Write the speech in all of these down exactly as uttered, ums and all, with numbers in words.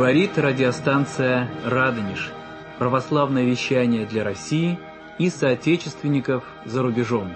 Говорит радиостанция «Радонеж». Православное вещание для России и соотечественников за рубежом.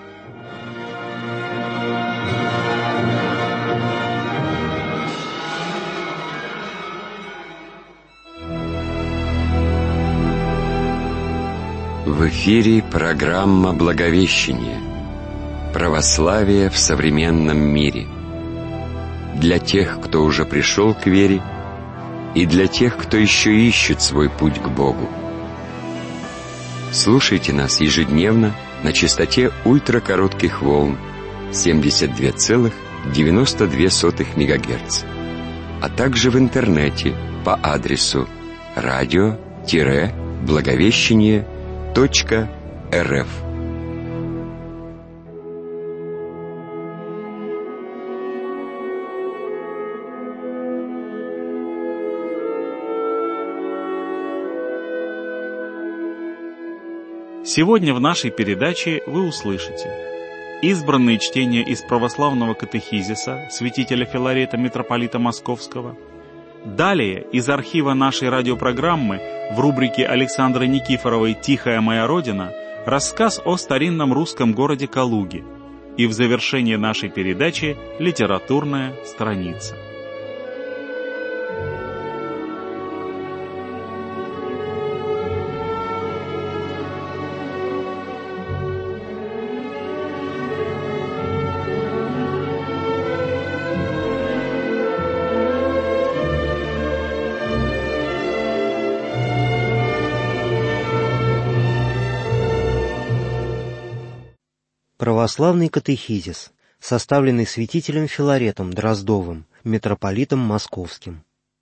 В эфире программа «Благовещение. Православие в современном мире». Для тех, кто уже пришел к вере, и для тех, кто еще ищет свой путь к Богу. Слушайте нас ежедневно на частоте ультракоротких волн семьдесят два целых девяносто две сотых мегагерца, а также в интернете по адресу радио-благовещение точка рф. Сегодня в нашей передаче вы услышите избранные чтения из православного катехизиса святителя Филарета, митрополита Московского. Далее из архива нашей радиопрограммы в рубрике Александры Никифоровой «Тихая моя Родина» рассказ о старинном русском городе Калуге. И в завершение нашей передачи литературная страница. Православный катехизис, составленный святителем Филаретом Дроздовым, митрополитом Московским.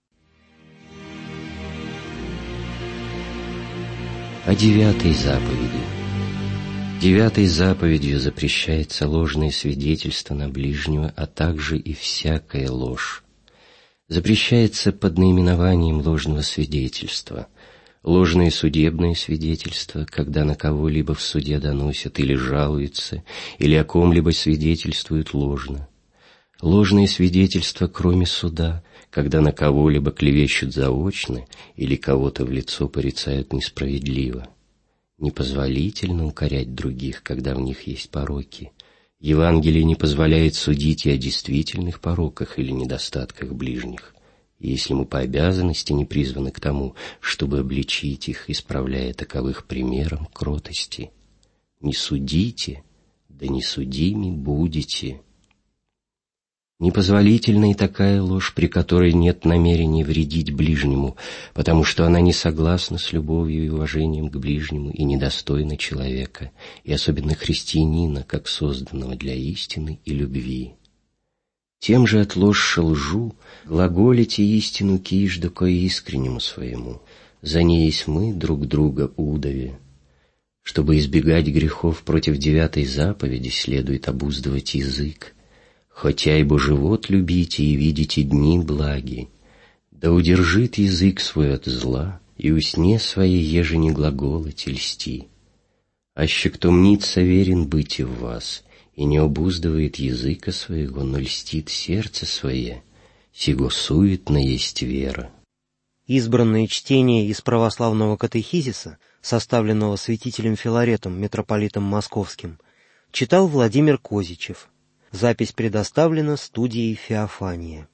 О девятой заповеди. Девятой заповедью запрещается ложное свидетельство на ближнего, а также и всякая ложь. Запрещается под наименованием ложного свидетельства ложное судебное свидетельство, когда на кого-либо в суде доносят или жалуются, или о ком-либо свидетельствуют ложно. Ложное свидетельство, кроме суда, когда на кого-либо клевещут заочно или кого-то в лицо порицают несправедливо. Непозволительно укорять других, когда в них есть пороки. Евангелие не позволяет судить и о действительных пороках или недостатках ближних, если мы по обязанности не призваны к тому, чтобы обличить их, исправляя таковых примером кротости. Не судите, да не судими будете. Непозволительна и такая ложь, при которой нет намерения вредить ближнему, потому что она не согласна с любовью и уважением к ближнему и недостойна человека, и особенно христианина, как созданного для истины и любви. Тем же отложше лжу, глаголите истину кижда ко искреннему своему, за ней есть мы друг друга удове. Чтобы избегать грехов против девятой заповеди, следует обуздывать язык. Хотя ибо живот любите и видите дни благи, да удержит язык свой от зла, и усне своей еже не глаголать и льсти. Аще кто мнится верен быть и в вас, и не обуздывает языка своего, но льстит сердце свое, сего суетно есть вера. Избранное чтение из православного катехизиса, составленного святителем Филаретом, митрополитом Московским, читал Владимир Козичев. Запись предоставлена студией «Феофания».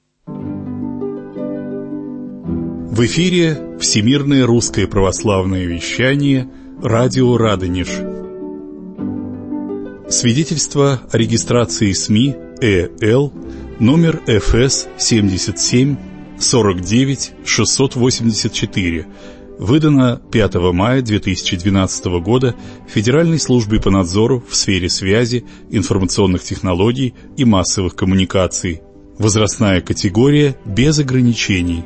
В эфире Всемирное русское православное вещание «Радио Радонеж». Свидетельство о регистрации СМИ ЭЛ номер эф эс семьдесят семь сорок девять шестьсот восемьдесят четыре, выдано пятого мая две тысячи двенадцатого года Федеральной службой по надзору в сфере связи, информационных технологий и массовых коммуникаций. Возрастная категория без ограничений.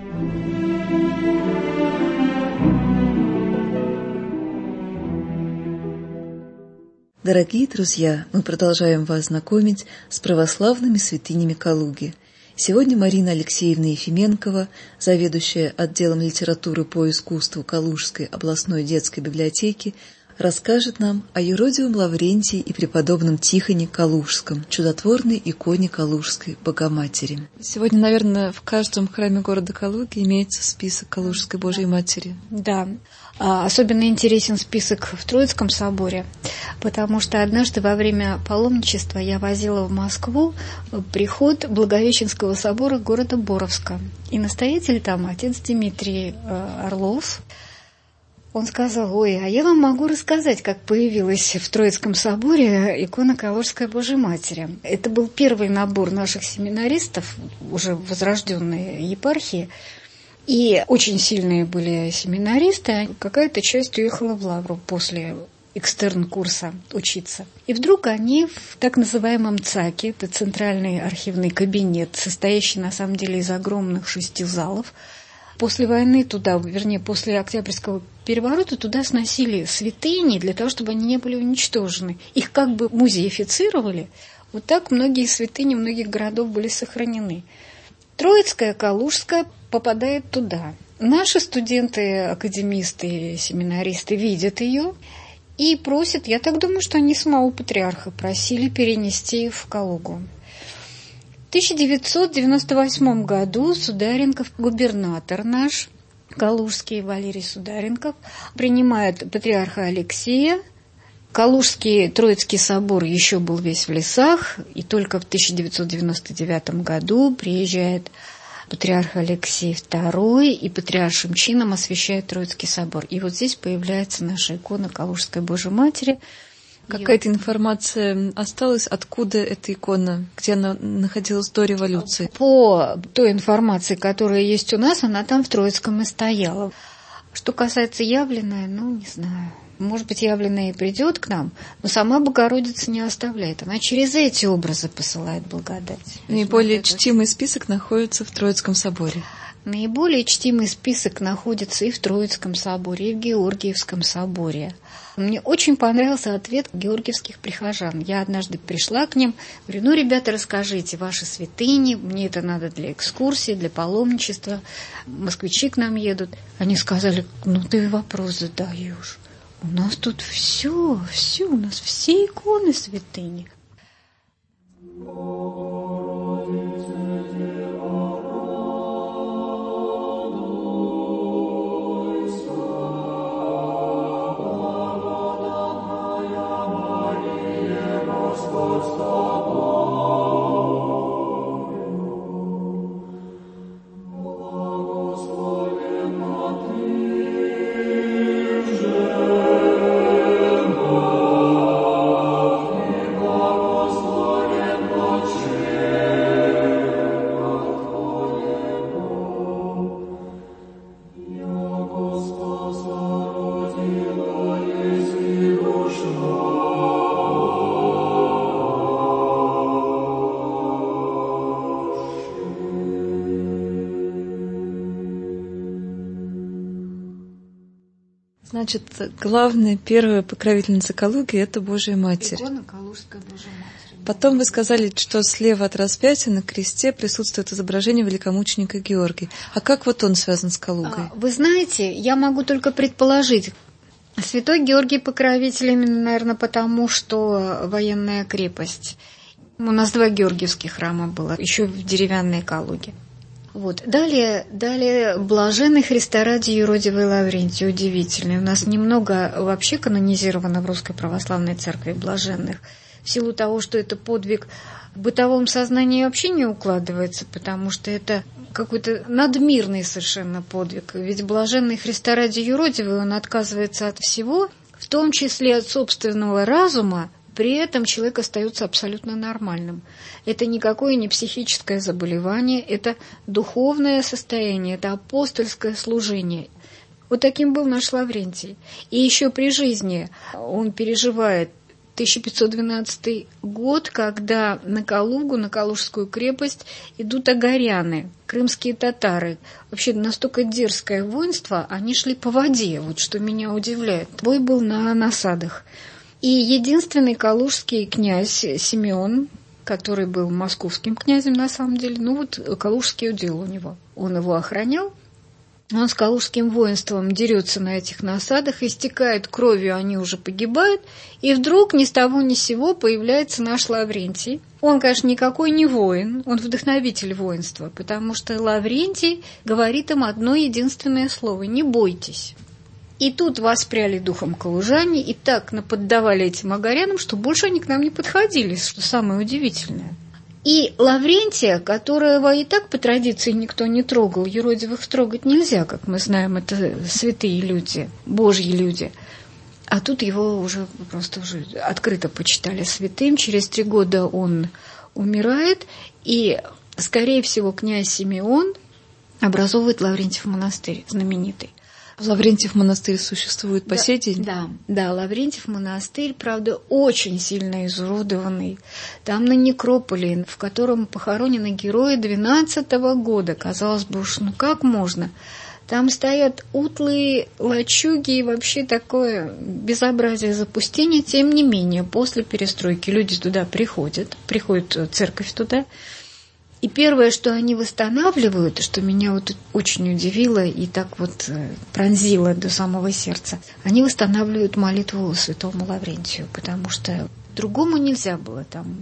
Дорогие друзья, мы продолжаем вас знакомить с православными святынями Калуги. Сегодня Марина Алексеевна Ефименкова, заведующая отделом литературы по искусству Калужской областной детской библиотеки, расскажет нам о юродивом Лаврентии и преподобном Тихоне Калужском, чудотворной иконе Калужской Богоматери. Сегодня, наверное, в каждом храме города Калуги имеется список Калужской Божьей Матери. Да, особенно интересен список в Троицком соборе, потому что однажды во время паломничества я возила в Москву приход Благовещенского собора города Боровска. И настоятель там, отец Дмитрий Орлов, он сказал: ой, а я вам могу рассказать, как появилась в Троицком соборе икона Калужской Божьей Матери. Это был первый набор наших семинаристов, уже возрожденной епархии, и очень сильные были семинаристы. Какая-то часть уехала в Лавру после экстерн-курса учиться. И вдруг они в так называемом ЦАКе, это центральный архивный кабинет, состоящий на самом деле из огромных шести залов, после войны туда, вернее, после Октябрьского переворота туда сносили святыни для того, чтобы они не были уничтожены. Их как бы музеифицировали. Вот так многие святыни многих городов были сохранены. Троицкая, Калужская попадает туда. Наши студенты, академисты, семинаристы видят ее и просят, я так думаю, что они самого патриарха просили перенести в Калугу. В тысяча девятьсот девяносто восьмом году Сударенков, губернатор наш, калужский Валерий Сударенков, принимает патриарха Алексея. Калужский Троицкий собор еще был весь в лесах, и только в тысяча девятьсот девяносто девятом году приезжает патриарх Алексей второй и патриаршим чином освящает Троицкий собор. И вот здесь появляется наша икона Калужской Божьей Матери. Какая-то информация осталась, откуда эта икона, где она находилась до революции? По той информации, которая есть у нас, она там в Троицком и стояла. Что касается явленной, ну, не знаю. Может быть, явленная и придет к нам, но сама Богородица не оставляет. Она через эти образы посылает благодать. Наиболее чтимый список находится в Троицком соборе. Наиболее чтимый список находится и в Троицком соборе, и в Георгиевском соборе. Мне очень понравился ответ георгиевских прихожан. Я однажды пришла к ним, говорю: ну, ребята, расскажите ваши святыни, мне это надо для экскурсии, для паломничества, москвичи к нам едут. Они сказали: ну, ты вопрос задаешь. У нас тут все, все, у нас все иконы святыни. Значит, главная, первая покровительница Калуги – это Божья Матерь. Икона Калужская Божья Матерь. Потом вы сказали, что слева от распятия на кресте присутствует изображение великомученика Георгия. А как вот он связан с Калугой? Вы знаете, я могу только предположить. Святой Георгий покровитель именно, наверное, потому, что военная крепость. У нас два георгиевских храма было, еще в деревянной Калуге. Вот. Далее, далее блаженный Христа ради юродивый Лаврентий, удивительный. У нас немного вообще канонизировано в Русской Православной Церкви блаженных. В силу того, что это подвиг в бытовом сознании вообще не укладывается, потому что это какой-то надмирный совершенно подвиг. Ведь блаженный Христа ради юродивый, он отказывается от всего, в том числе от собственного разума. При этом человек остается абсолютно нормальным. Это никакое не психическое заболевание, это духовное состояние, это апостольское служение. Вот таким был наш Лаврентий. И еще при жизни он переживает тысяча пятьсот двенадцатый год, когда на Калугу, на Калужскую крепость идут агаряне, крымские татары. Вообще настолько дерзкое воинство, они шли по воде, вот что меня удивляет. Бой был на насадах. И единственный калужский князь Симеон, который был московским князем на самом деле, ну вот калужский удел у него. Он его охранял, Он с калужским воинством дерется на этих насадах, истекает кровью, они уже погибают, и вдруг ни с того ни с сего появляется наш Лаврентий. Он, конечно, никакой не воин, он вдохновитель воинства, потому что Лаврентий говорит им одно единственное слово – «не бойтесь». И тут воспряли духом калужане и так наподдавали этим агарянам, что больше они к нам не подходили, что самое удивительное. И Лаврентия, которого и так по традиции никто не трогал, юродивых трогать нельзя, как мы знаем, это святые люди, божьи люди. А тут его уже просто уже открыто почитали святым. Через три года он умирает, и, скорее всего, князь Симеон образовывает Лаврентьев монастырь, знаменитый. Лаврентьев монастырь существует по да, сей день? Да, да, Лаврентьев монастырь, правда, очень сильно изуродованный. Там на некрополе, в котором похоронены герои двенадцатого года. Казалось бы, уж ну как можно? Там стоят утлые лачуги и вообще такое безобразие запустения. Тем не менее, после перестройки люди туда приходят, приходит церковь туда. И первое, что они восстанавливают, что меня вот очень удивило и так вот пронзило до самого сердца, они восстанавливают молитву святому Лаврентию, потому что другому нельзя было там.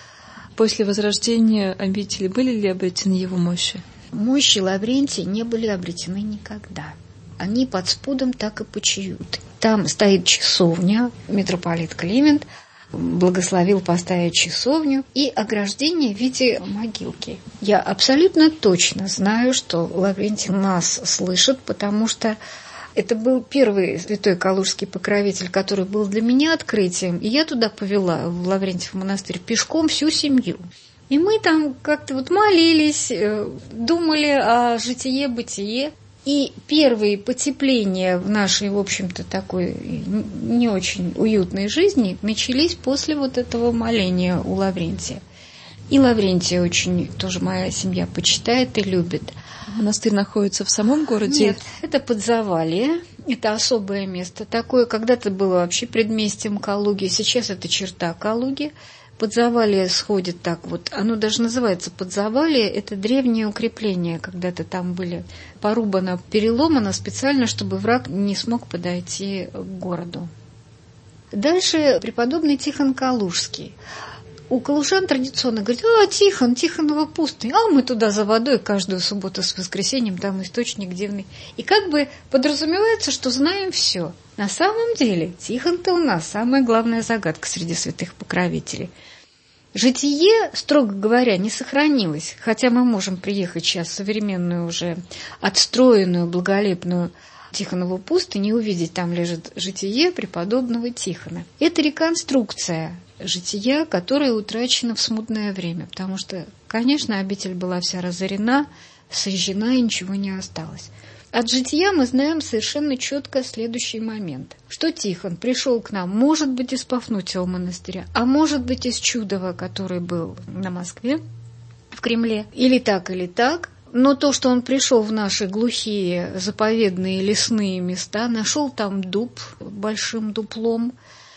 После возрождения обители были ли обретены его мощи? Мощи Лаврентия не были обретены никогда. Они под спудом так и почиют. Там стоит часовня, митрополит Климент благословил поставить часовню и ограждение в виде могилки. Я абсолютно точно знаю, что Лаврентий нас слышит, потому что это был первый святой калужский покровитель, который был для меня открытием. И я туда повела, в Лаврентьев монастырь, пешком всю семью. И мы там как-то вот молились, думали о житие-бытие. И первые потепления в нашей, в общем-то, такой не очень уютной жизни начались после вот этого моления у Лаврентия. И Лаврентия очень тоже моя семья почитает и любит. Монастырь находится в самом городе? Нет, это Подзавалье, это особое место. Такое когда-то было вообще предместьем Калуги, сейчас это черта Калуги. Подзавалье сходит так вот, оно даже называется Подзавалье, это древнее укрепление, когда-то там были порубано, переломано специально, чтобы враг не смог подойти к городу. Дальше преподобный Тихон Калужский. У калужан традиционно говорят: а, Тихон, Тихонова пустынь, а мы туда за водой каждую субботу с воскресеньем, там источник дивный. И как бы подразумевается, что знаем все. На самом деле Тихон-то у нас самая главная загадка среди святых покровителей. Житие, строго говоря, не сохранилось, хотя мы можем приехать сейчас в современную уже отстроенную, благолепную Тихонову пустынь и увидеть, там лежит житие преподобного Тихона. Это реконструкция жития, которое утрачено в смутное время, потому что, конечно, обитель была вся разорена, сожжена и ничего не осталось. От жития мы знаем совершенно четко следующий момент, что Тихон пришел к нам, может быть, из Пафнутьева монастыря, а может быть, из Чудова, который был на Москве, в Кремле, или так, или так. Но то, что он пришел в наши глухие, заповедные лесные места, нашел там дуб большим дуплом,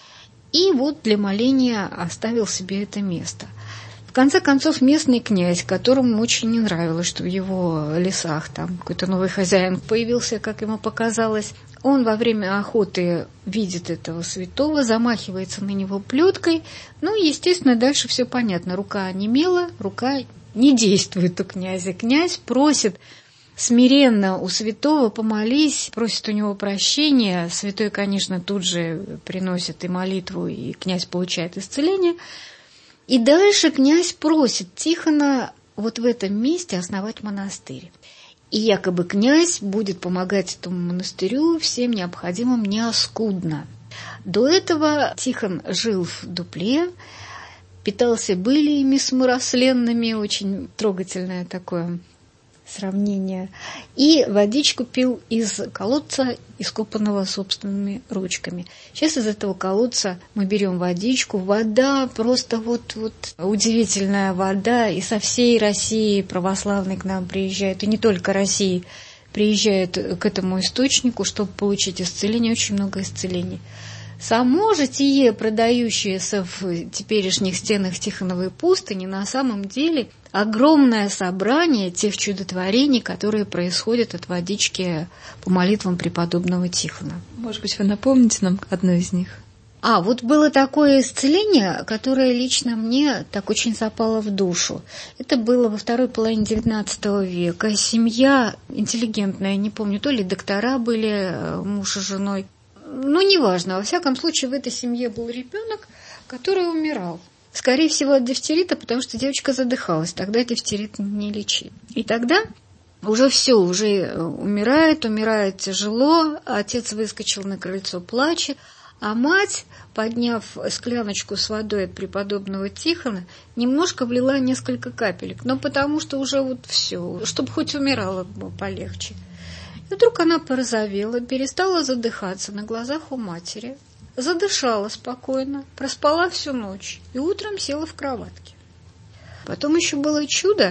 и вот для моления оставил себе это место. В конце концов, местный князь, которому очень не нравилось, что в его лесах там какой-то новый хозяин появился, как ему показалось, он во время охоты видит этого святого, замахивается на него плеткой. Ну, естественно, дальше все понятно. Рука онемела, рука не действует у князя. Князь просит смиренно у святого: помолись, просит у него прощения. Святой, конечно, тут же приносит и молитву, и князь получает исцеление. И дальше князь просит Тихона вот в этом месте основать монастырь. И якобы князь будет помогать этому монастырю всем необходимым неоскудно. До этого Тихон жил в дупле, питался былиями сморосленными, очень трогательное такое сравнение, и водичку пил из колодца, ископанного собственными ручками. Сейчас из этого колодца мы берем водичку, вода просто вот, вот удивительная вода, и со всей России православные к нам приезжают, и не только России, приезжают к этому источнику, чтобы получить исцеление, очень много исцелений. Само житие, продающееся в теперешних стенах Тихоновой пустыни, на самом деле огромное собрание тех чудотворений, которые происходят от водички по молитвам преподобного Тихона. Может быть, вы напомните нам одно из них? А, вот было такое исцеление, которое лично мне так очень запало в душу. Это было во второй половине девятнадцатого века. Семья интеллигентная, не помню, то ли доктора были, муж и женой. Ну, неважно, во всяком случае, в этой семье был ребенок, который умирал. Скорее всего, от дифтерита, потому что девочка задыхалась. Тогда дифтерит не лечили. И тогда уже все, уже умирает, умирает тяжело. Отец выскочил на крыльцо, плачет. А мать, подняв скляночку с водой от преподобного Тихона, немножко влила несколько капелек. Но потому что уже вот все, чтобы хоть умирала бы полегче. И вдруг она порозовела, перестала задыхаться на глазах у матери, задышала спокойно, проспала всю ночь и утром села в кроватке. Потом еще было чудо.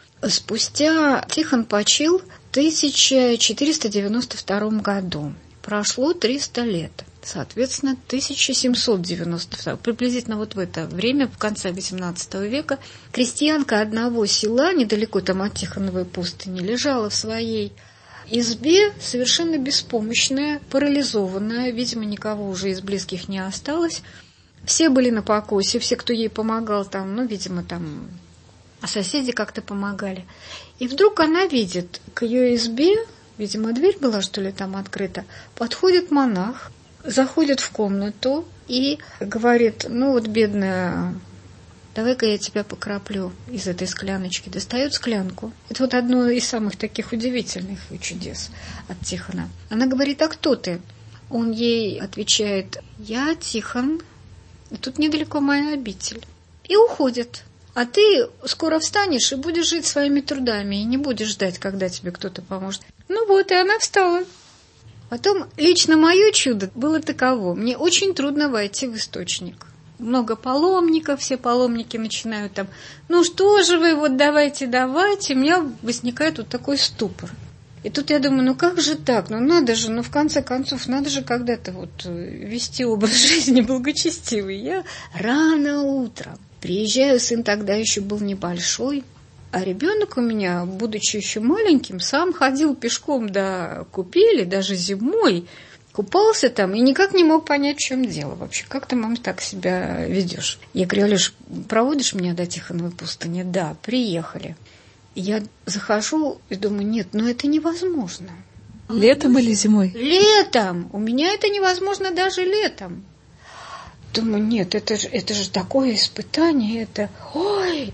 Спустя Тихон почил в тысяча четыреста девяносто втором году. Прошло триста лет. Соответственно, тысяча семьсот девяносто второй, приблизительно вот в это время, в конце восемнадцатого века, крестьянка одного села, недалеко там от Тихоновой пустыни, лежала в своей избе, совершенно беспомощная, парализованная, видимо, никого уже из близких не осталось. Все были на покосе, все, кто ей помогал там, ну, видимо, там, а соседи как-то помогали. И вдруг она видит, к ее избе, видимо, дверь была, что ли, там открыта, подходит монах, заходит в комнату и говорит: ну вот, бедная, давай-ка я тебя покроплю из этой скляночки. Достает склянку. Это вот одно из самых таких удивительных чудес от Тихона. Она говорит: а кто ты? Он ей отвечает: я Тихон, и тут недалеко моя обитель. И уходит. А ты скоро встанешь и будешь жить своими трудами, и не будешь ждать, когда тебе кто-то поможет. Ну вот, и она встала. Потом лично мое чудо было таково. Мне очень трудно войти в источник. Много паломников, все паломники начинают там: ну что же вы, вот давайте, давайте. У меня возникает вот такой ступор. И тут я думаю: ну как же так? Ну надо же, ну в конце концов, надо же когда-то вот вести образ жизни благочестивый. Я рано утром приезжаю, сын тогда еще был небольшой. А ребенок у меня, будучи еще маленьким, сам ходил пешком до купели, даже зимой, купался там и никак не мог понять, в чем дело вообще. Как ты, мам, так себя ведешь? Я говорю: Алеш, проводишь меня до Тихоновой пустыни? Да, приехали. И я захожу и думаю: нет, ну это невозможно. Летом или зимой? Летом! У меня это невозможно даже летом. Думаю: нет, это же, это же такое испытание, это... Ой!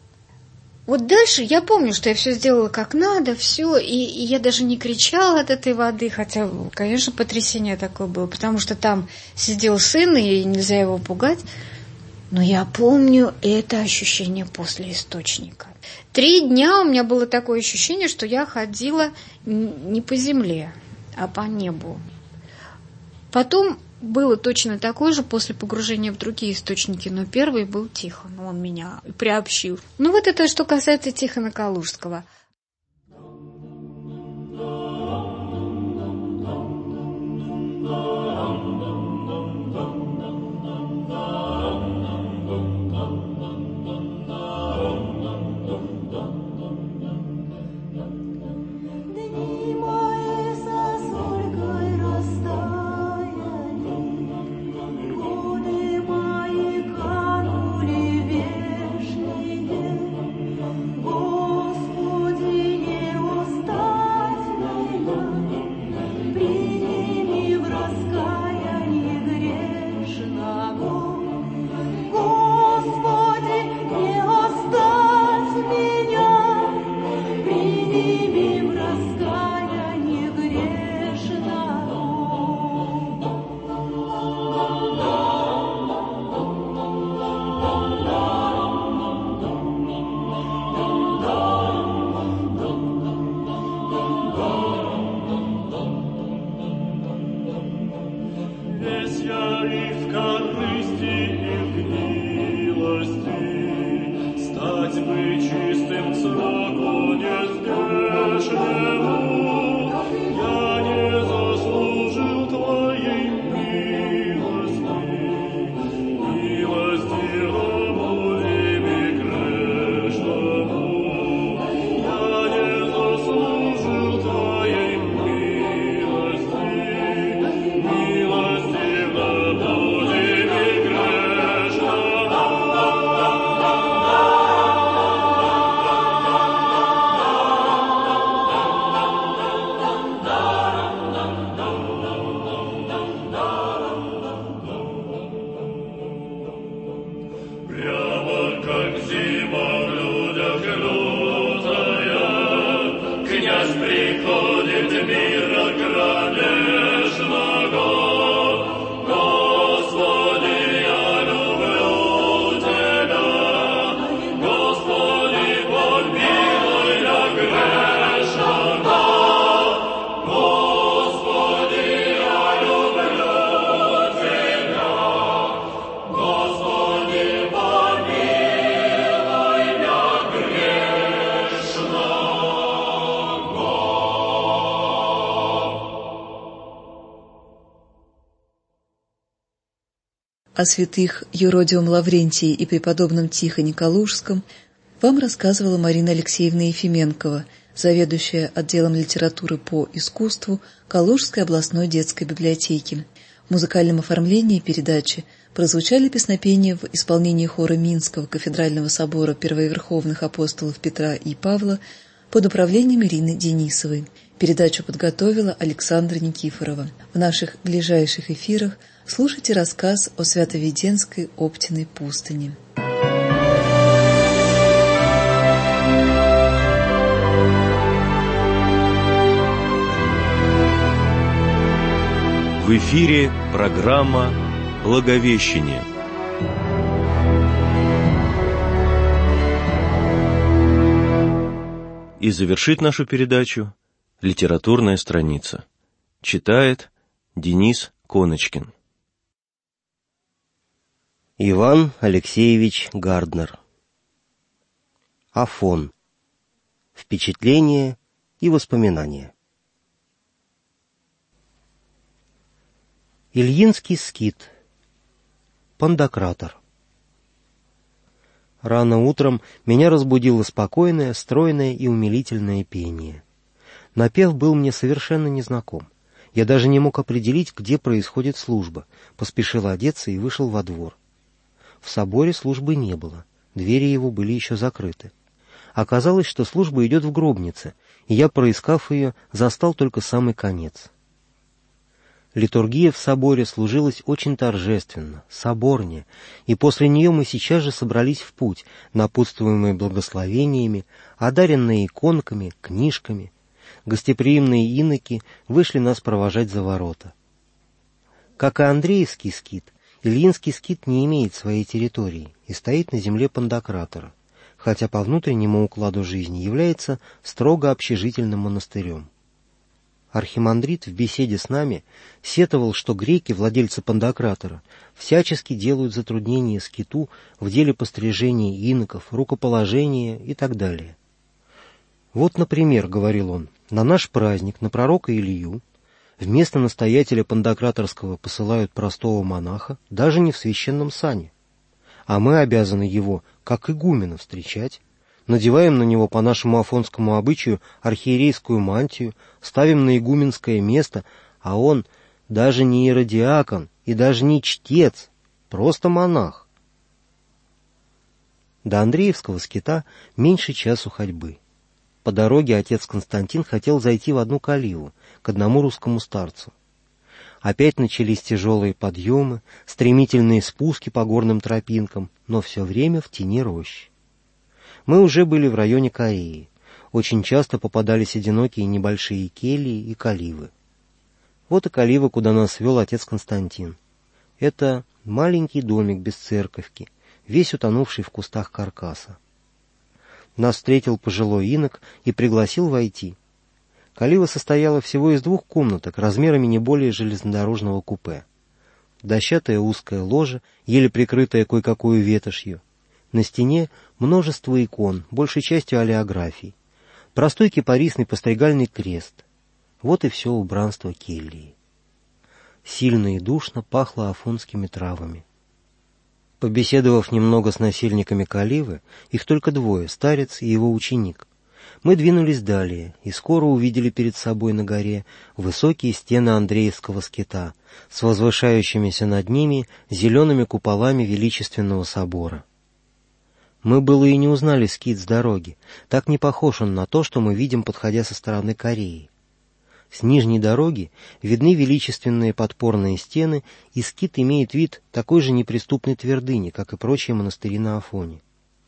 Вот дальше я помню, что я все сделала как надо, все, и, и я даже не кричала от этой воды, хотя, конечно, потрясение такое было, потому что там сидел сын, и нельзя его пугать. Но я помню это ощущение после источника. Три дня у меня было такое ощущение, что я ходила не по земле, а по небу. Потом было точно такое же после погружения в другие источники, но первый был Тихон, он меня приобщил. Ну вот это что касается Тихона Калужского. Я не заслужил твоей милости. о святых Юродиум Лаврентии и преподобном Тихоне Калужском вам рассказывала Марина Алексеевна Ефименкова, заведующая отделом литературы по искусству Калужской областной детской библиотеки. В музыкальном оформлении передачи прозвучали песнопения в исполнении хора Минского кафедрального собора первоверховных апостолов Петра и Павла под управлением Ирины Денисовой. Передачу подготовила Александра Никифорова. В наших ближайших эфирах слушайте рассказ о Свято-Веденской Оптиной пустыне. В эфире программа «Благовещение». И завершит нашу передачу литературная страница. Читает Денис Коночкин. Иван Алексеевич Гарднер. Афон. Впечатления и воспоминания. Ильинский скит. Пандократор. Рано утром меня разбудило спокойное, стройное и умилительное пение. Напев был мне совершенно незнаком. Я даже не мог определить, где происходит служба. Поспешил одеться и вышел во двор. В соборе службы не было, двери его были еще закрыты. Оказалось, что служба идет в гробнице, и я, проискав ее, застал только самый конец. Литургия в соборе служилась очень торжественно, соборне, и после нее мы сейчас же собрались в путь, напутствуемые благословениями, одаренные иконками, книжками. Гостеприимные иноки вышли нас провожать за ворота. Как и Андреевский скит, Ильинский скит не имеет своей территории и стоит на земле Пандократора, хотя по внутреннему укладу жизни является строго общежительным монастырем. Архимандрит в беседе с нами сетовал, что греки, владельцы Пандократора, всячески делают затруднения скиту в деле пострижения иноков, рукоположения и так далее. «Вот, например, — говорил он, — на наш праздник, на пророка Илью, вместо настоятеля Пандократорского посылают простого монаха, даже не в священном сане, а мы обязаны его, как игумена, встречать, надеваем на него по нашему афонскому обычаю архиерейскую мантию, ставим на игуменское место, а он даже не иеродиакон и даже не чтец, просто монах». До Андреевского скита меньше часу ходьбы. По дороге отец Константин хотел зайти в одну каливу, к одному русскому старцу. Опять начались тяжелые подъемы, стремительные спуски по горным тропинкам, но все время в тени рощи. Мы уже были в районе Кореи. Очень часто попадались одинокие небольшие кельи и каливы. Вот и калива, куда нас вел отец Константин. Это маленький домик без церковки, весь утонувший в кустах каркаса. Нас встретил пожилой инок и пригласил войти. Калива состояла всего из двух комнаток, размерами не более железнодорожного купе. Дощатая узкая ложа, еле прикрытая кое-какую ветошью. На стене множество икон, большей частью олеографий. Простой кипарисный постригальный крест. Вот и все убранство кельи. Сильно и душно пахло афонскими травами. Побеседовав немного с насельниками каливы, их только двое, старец и его ученик, мы двинулись далее и скоро увидели перед собой на горе высокие стены Андреевского скита с возвышающимися над ними зелеными куполами величественного собора. Мы было и не узнали скит с дороги, так не похож он на то, что мы видим, подходя со стороны Кореи. С нижней дороги видны величественные подпорные стены, и скит имеет вид такой же неприступной твердыни, как и прочие монастыри на Афоне.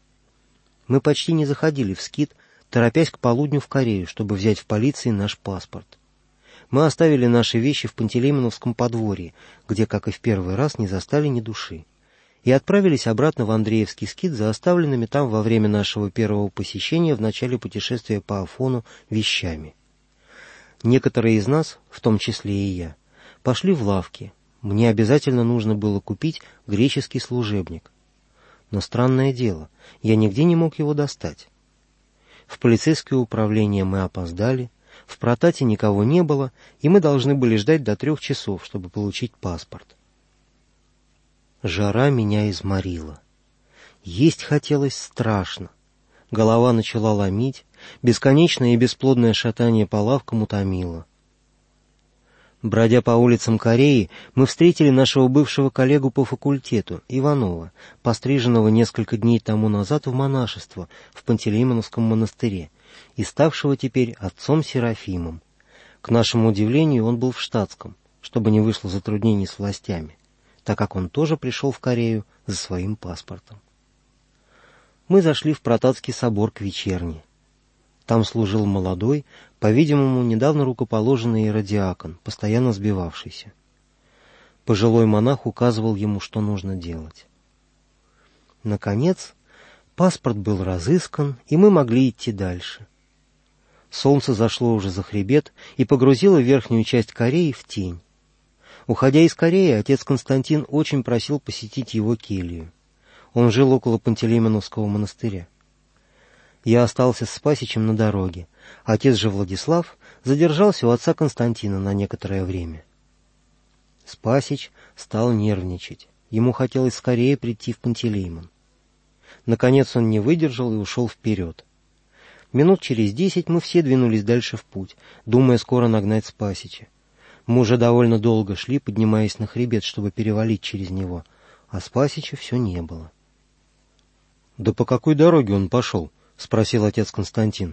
Мы почти не заходили в скит, торопясь к полудню в Корею, чтобы взять в полиции наш паспорт. Мы оставили наши вещи в Пантелеймоновском подворье, где, как и в первый раз, не застали ни души, и отправились обратно в Андреевский скит за оставленными там во время нашего первого посещения в начале путешествия по Афону вещами. Некоторые из нас, в том числе и я, пошли в лавки. Мне обязательно нужно было купить греческий служебник. Но странное дело, я нигде не мог его достать. В полицейское управление мы опоздали, в Протате никого не было, и мы должны были ждать до трех часов, чтобы получить паспорт. Жара меня изморила. Есть хотелось страшно. Голова начала ломить, бесконечное и бесплодное шатание по лавкам утомило. Бродя по улицам Кореи, мы встретили нашего бывшего коллегу по факультету, Иванова, постриженного несколько дней тому назад в монашество в Пантелеймоновском монастыре и ставшего теперь отцом Серафимом. К нашему удивлению, он был в штатском, чтобы не вышло затруднений с властями, так как он тоже пришел в Корею за своим паспортом. Мы зашли в Протатский собор к вечерне. Там служил молодой, по-видимому, недавно рукоположенный иеродиакон, постоянно сбивавшийся. Пожилой монах указывал ему, что нужно делать. Наконец, паспорт был разыскан, и мы могли идти дальше. Солнце зашло уже за хребет и погрузило верхнюю часть Кореи в тень. Уходя из Кореи, отец Константин очень просил посетить его келью. Он жил около Пантелеймоновского монастыря. Я остался с Спасичем на дороге. Отец же Владислав задержался у отца Константина на некоторое время. Спасич стал нервничать. Ему хотелось скорее прийти в Пантелеймон. Наконец он не выдержал и ушел вперед. Минут через десять мы все двинулись дальше в путь, думая скоро нагнать Спасича. Мы уже довольно долго шли, поднимаясь на хребет, чтобы перевалить через него, а Спасича все не было. — Да по какой дороге он пошел? — спросил отец Константин.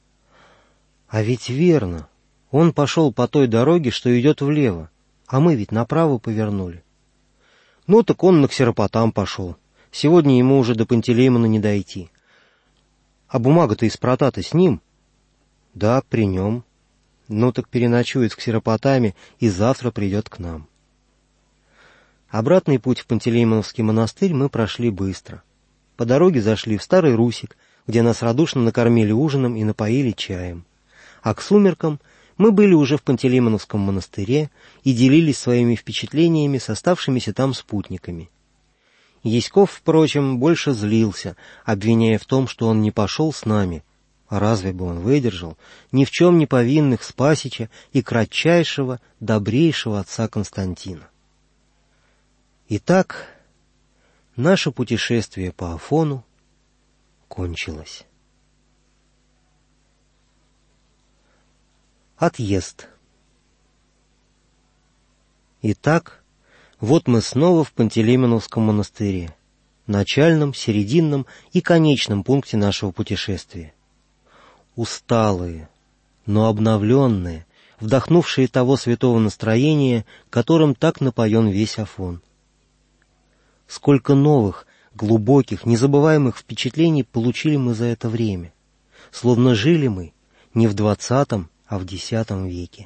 — А ведь верно. Он пошел по той дороге, что идет влево, а мы ведь направо повернули. — Ну так он на Ксеропотам пошел. Сегодня ему уже до Пантелеймона не дойти. — А бумага-то из Протата с ним? — Да, при нем. Ну так переночует в Ксеропотаме и завтра придет к нам. Обратный путь в Пантелеймоновский монастырь мы прошли быстро. По дороге зашли в Старый Русик, где нас радушно накормили ужином и напоили чаем. А к сумеркам мы были уже в Пантелеймоновском монастыре и делились своими впечатлениями с оставшимися там спутниками. Яськов, впрочем, больше злился, обвиняя в том, что он не пошел с нами. А разве бы он выдержал ни в чем не повинных Спасича и кратчайшего, добрейшего отца Константина? Итак, наше путешествие по Афону кончилось. Отъезд. Итак, вот мы снова в Пантелеймоновском монастыре, начальном, серединном и конечном пункте нашего путешествия. Усталые, но обновленные, вдохнувшие того святого настроения, которым так напоен весь Афон. Сколько новых, глубоких, незабываемых впечатлений получили мы за это время, словно жили мы не в двадцатом, а в десятом веке.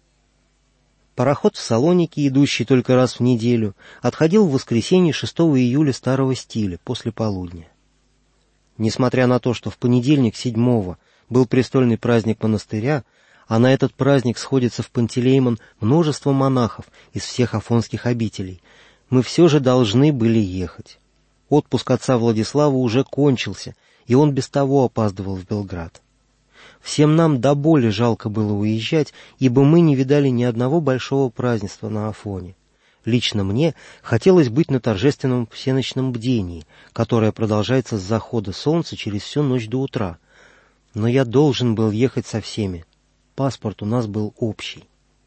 Пароход в Салонике, идущий только раз в неделю, отходил в воскресенье шестого июля старого стиля, после полудня. Несмотря на то, что в понедельник седьмого был престольный праздник монастыря, а на этот праздник сходится в Пантелеймон множество монахов из всех афонских обителей, мы все же должны были ехать. Отпуск отца Владислава уже кончился, и он без того опаздывал в Белград. Всем нам до боли жалко было уезжать, ибо мы не видали ни одного большого празднества на Афоне. Лично мне хотелось быть на торжественном всеночном бдении, которое продолжается с захода солнца через всю ночь до утра. Но я должен был ехать со всеми. Паспорт у нас был общий.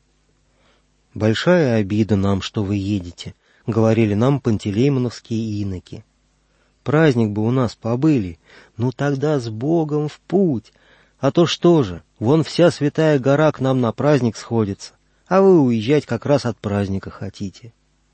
«Большая обида нам, что вы едете», — говорили нам пантелеймоновские иноки. «Праздник бы у нас побыли, ну тогда с Богом в путь. А то что же, вон вся Святая Гора к нам на праздник сходится, а вы уезжать как раз от праздника хотите».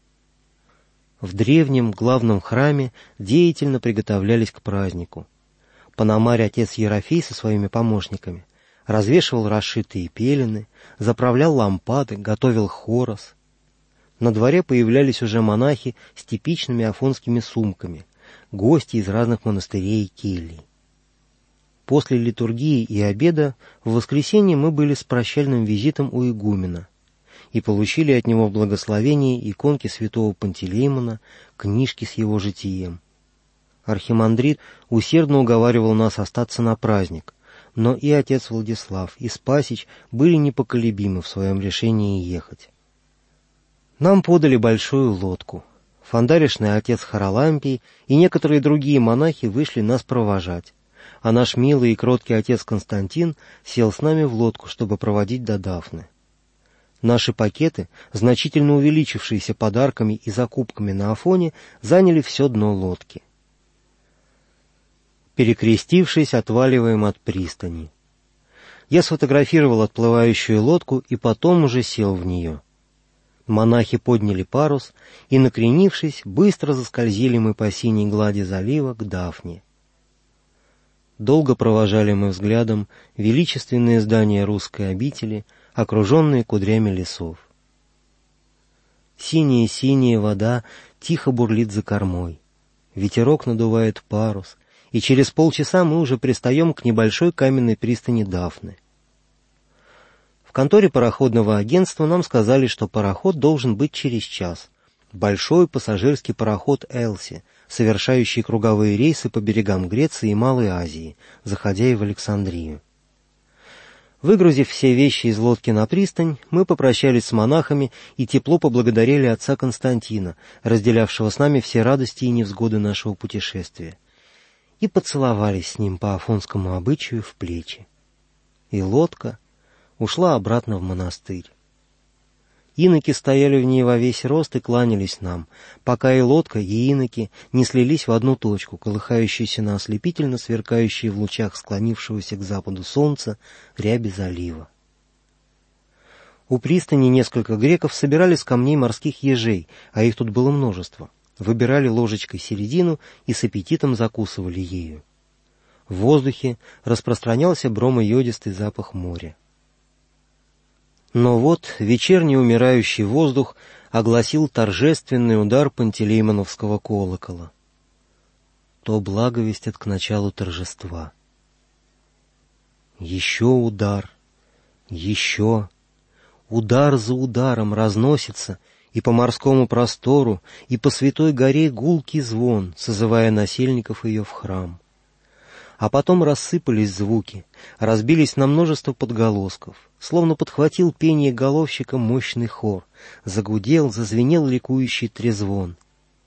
В древнем главном храме деятельно приготовлялись к празднику. Пономарь отец Ерофей со своими помощниками развешивал расшитые пелены, заправлял лампады, готовил хорос. На дворе появлялись уже монахи с типичными афонскими сумками, гости из разных монастырей и келий. После литургии и обеда в воскресенье мы были с прощальным визитом у игумена и получили от него в благословении иконки святого Пантелеймона, книжки с его житием. Архимандрит усердно уговаривал нас остаться на праздник, но и отец Владислав, и Спасич были непоколебимы в своем решении ехать. Нам подали большую лодку. Фондаришный отец Харалампий и некоторые другие монахи вышли нас провожать, а наш милый и кроткий отец Константин сел с нами в лодку, чтобы проводить до Дафны. Наши пакеты, значительно увеличившиеся подарками и закупками на Афоне, заняли все дно лодки. Перекрестившись, отваливаем от пристани. Я сфотографировал отплывающую лодку и потом уже сел в нее. Монахи подняли парус, и, накренившись, быстро заскользили мы по синей глади залива к Дафне. Долго провожали мы взглядом величественные здания русской обители, окруженные кудрями лесов. Синяя-синяя вода тихо бурлит за кормой. Ветерок надувает парус, и через полчаса мы уже пристаем к небольшой каменной пристани Дафны. В конторе пароходного агентства нам сказали, что пароход должен быть через час. Большой пассажирский пароход «Элси», совершающий круговые рейсы по берегам Греции и Малой Азии, заходя и в Александрию. Выгрузив все вещи из лодки на пристань, мы попрощались с монахами и тепло поблагодарили отца Константина, разделявшего с нами все радости и невзгоды нашего путешествия, и поцеловались с ним по афонскому обычаю в плечи. И лодка ушла обратно в монастырь. Иноки стояли в ней во весь рост и кланялись нам, пока и лодка, и иноки не слились в одну точку, колыхающуюся на ослепительно сверкающей в лучах склонившегося к западу солнца ряби залива. У пристани несколько греков собирали с камней морских ежей, а их тут было множество. Выбирали ложечкой середину и с аппетитом закусывали ею. В воздухе распространялся бромо-йодистый запах моря. Но вот вечерний умирающий воздух огласил торжественный удар пантелеймоновского колокола. То благовестят к началу торжества. Еще удар, еще. Удар за ударом разносится и по морскому простору, и по святой горе гулкий звон, созывая насельников ее в храм. А потом рассыпались звуки, разбились на множество подголосков, словно подхватил пение головщика мощный хор, загудел, зазвенел ликующий трезвон.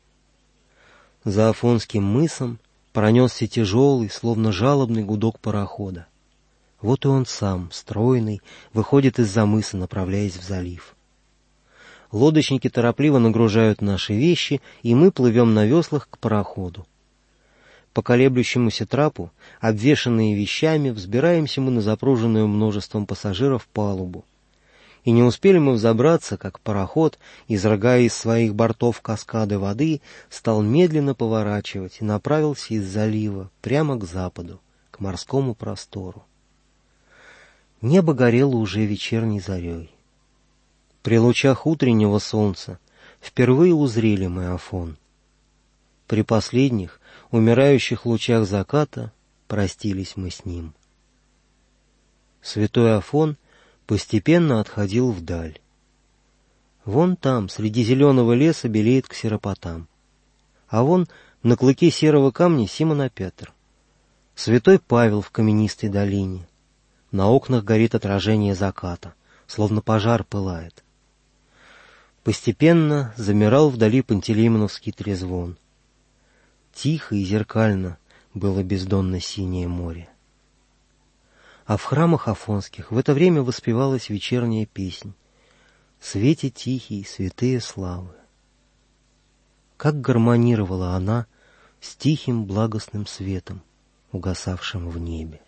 За Афонским мысом пронесся тяжелый, словно жалобный гудок парохода. Вот и он сам, стройный, выходит из-за мыса, направляясь в залив. Лодочники торопливо нагружают наши вещи, и мы плывем на веслах к пароходу. По колеблющемуся трапу, обвешанные вещами, взбираемся мы на запруженную множеством пассажиров палубу. И не успели мы взобраться, как пароход, изрыгая из своих бортов каскады воды, стал медленно поворачивать и направился из залива прямо к западу, к морскому простору. Небо горело уже вечерней зарей. При лучах утреннего солнца впервые узрели мы Афон. При последних, умирающих лучах заката простились мы с ним. Святой Афон постепенно отходил вдаль. Вон там, среди зеленого леса, белеет ксеропотам. А вон на клыке серого камня Симона Петр. Святой Павел в каменистой долине. На окнах горит отражение заката, словно пожар пылает. Постепенно замирал вдали пантелеймоновский трезвон. Тихо и зеркально было бездонно синее море. А в храмах афонских в это время воспевалась вечерняя песнь «Свете тихий, святые славы». Как гармонировала она с тихим благостным светом, угасавшим в небе.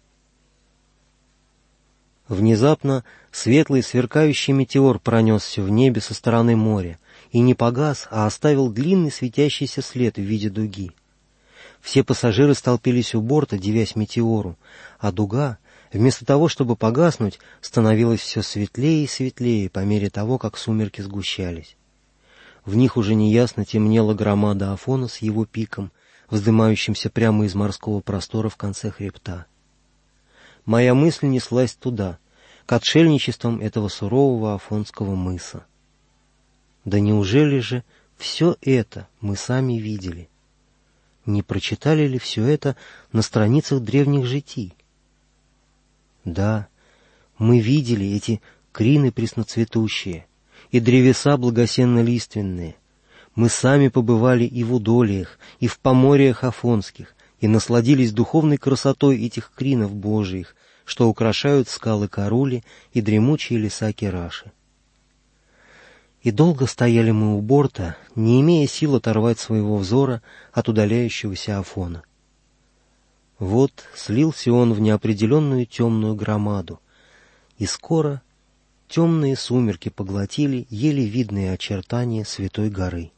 Внезапно светлый сверкающий метеор пронесся в небе со стороны моря и не погас, а оставил длинный светящийся след в виде дуги. Все пассажиры столпились у борта, дивясь метеору, а дуга, вместо того, чтобы погаснуть, становилась все светлее и светлее по мере того, как сумерки сгущались. В них уже неясно темнела громада Афона с его пиком, вздымающимся прямо из морского простора в конце хребта. Моя мысль неслась туда, к отшельничествам этого сурового афонского мыса. Да неужели же все это мы сами видели? Не прочитали ли все это на страницах древних житий? Да, мы видели эти крины пресноцветущие и древеса благосенно-лиственные. Мы сами побывали и в Удольях, и в поморьях Афонских, и насладились духовной красотой этих кринов Божиих, что украшают скалы Карули и дремучие леса Кераши. И долго стояли мы у борта, не имея сил оторвать своего взора от удаляющегося Афона. Вот слился он в неопределенную темную громаду, и скоро темные сумерки поглотили еле видные очертания Святой горы.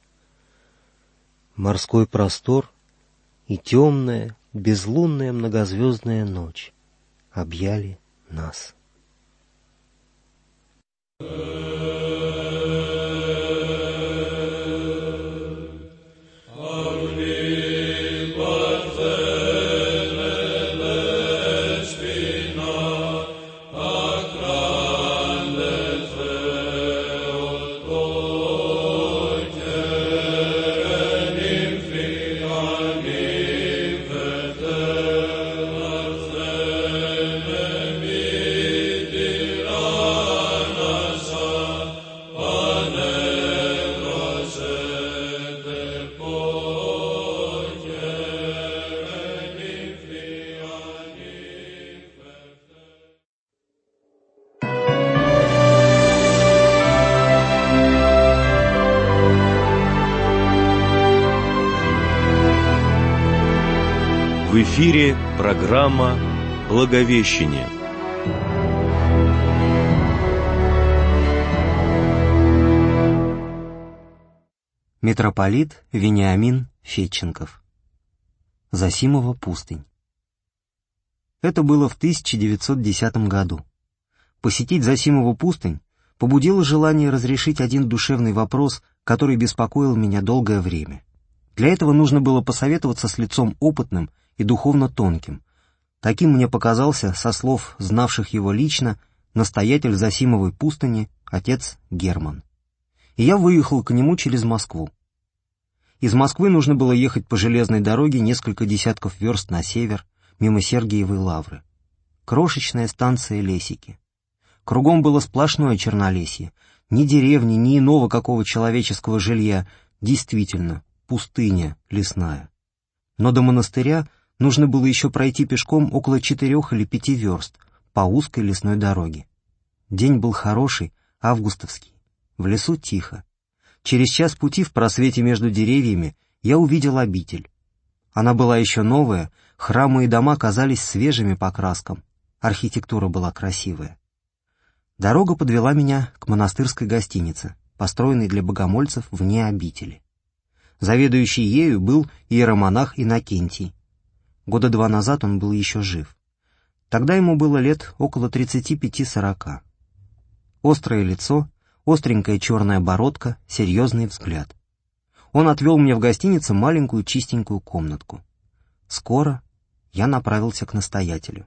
Морской простор и темная, безлунная многозвездная ночь объяли нас. В эфире программа «Благовещение». Митрополит Вениамин Федченков. Зосимова пустынь. Это было в тысяча девятьсот десятом году. Посетить Зосимову пустынь побудило желание разрешить один душевный вопрос, который беспокоил меня долгое время. Для этого нужно было посоветоваться с лицом опытным и духовно тонким. Таким мне показался, со слов знавших его лично, настоятель Зосимовой пустыни, отец Герман. И я выехал к нему через Москву. Из Москвы нужно было ехать по железной дороге несколько десятков верст на север, мимо Сергиевой лавры. Крошечная станция Лесики. Кругом было сплошное чернолесье, ни деревни, ни иного какого человеческого жилья, действительно, пустыня лесная. Но до монастыря нужно было еще пройти пешком около четырех или пяти верст по узкой лесной дороге. День был хороший, августовский. В лесу тихо. Через час пути в просвете между деревьями я увидел обитель. Она была еще новая, храмы и дома казались свежими по краскам. Архитектура была красивая. Дорога подвела меня к монастырской гостинице, построенной для богомольцев вне обители. Заведующий ею был иеромонах Иннокентий. Года два назад он был еще жив. Тогда ему было лет около тридцати пяти-сорока. Острое лицо, остренькая черная бородка, серьезный взгляд. Он отвел мне в гостинице маленькую чистенькую комнатку. Скоро я направился к настоятелю.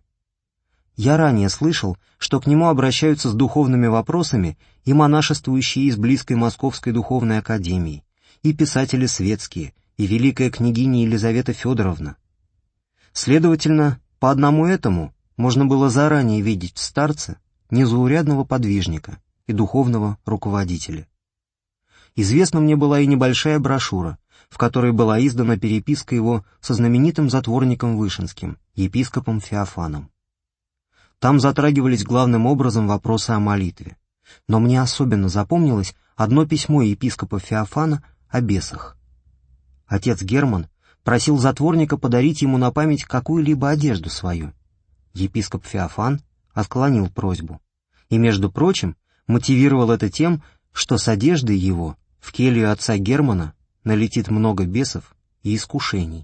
Я ранее слышал, что к нему обращаются с духовными вопросами и монашествующие из близкой Московской духовной академии, и писатели светские, и великая княгиня Елизавета Федоровна. Следовательно, по одному этому можно было заранее видеть в старце незаурядного подвижника и духовного руководителя. Известна мне была и небольшая брошюра, в которой была издана переписка его со знаменитым затворником Вышинским, епископом Феофаном. Там затрагивались главным образом вопросы о молитве, но мне особенно запомнилось одно письмо епископа Феофана о бесах. Отец Герман просил затворника подарить ему на память какую-либо одежду свою. Епископ Феофан отклонил просьбу и, между прочим, мотивировал это тем, что с одеждой его в келью отца Германа налетит много бесов и искушений.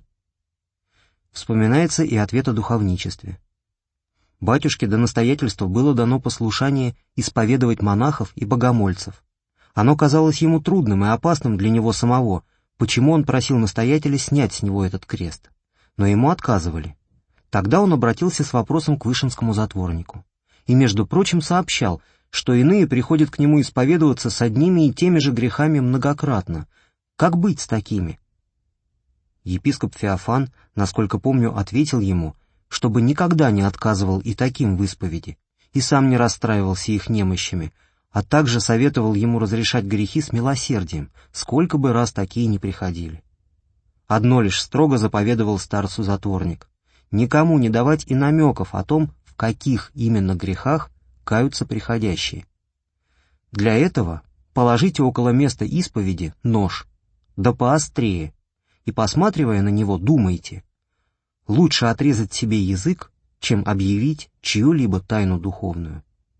Вспоминается и ответ о духовничестве. Батюшке до настоятельства было дано послушание исповедовать монахов и богомольцев. Оно казалось ему трудным и опасным для него самого, почему он просил настоятеля снять с него этот крест. Но ему отказывали. Тогда он обратился с вопросом к вышинскому затворнику. И, между прочим, сообщал, что иные приходят к нему исповедоваться с одними и теми же грехами многократно. Как быть с такими? Епископ Феофан, насколько помню, ответил ему, чтобы никогда не отказывал и таким в исповеди, и сам не расстраивался их немощами, а также советовал ему разрешать грехи с милосердием, сколько бы раз такие ни приходили. Одно лишь строго заповедовал старцу затворник — никому не давать и намеков о том, в каких именно грехах каются приходящие. Для этого положите около места исповеди нож, да поострее, и, посматривая на него, думайте: лучше отрезать себе язык, чем объявить чью-либо тайну духовную.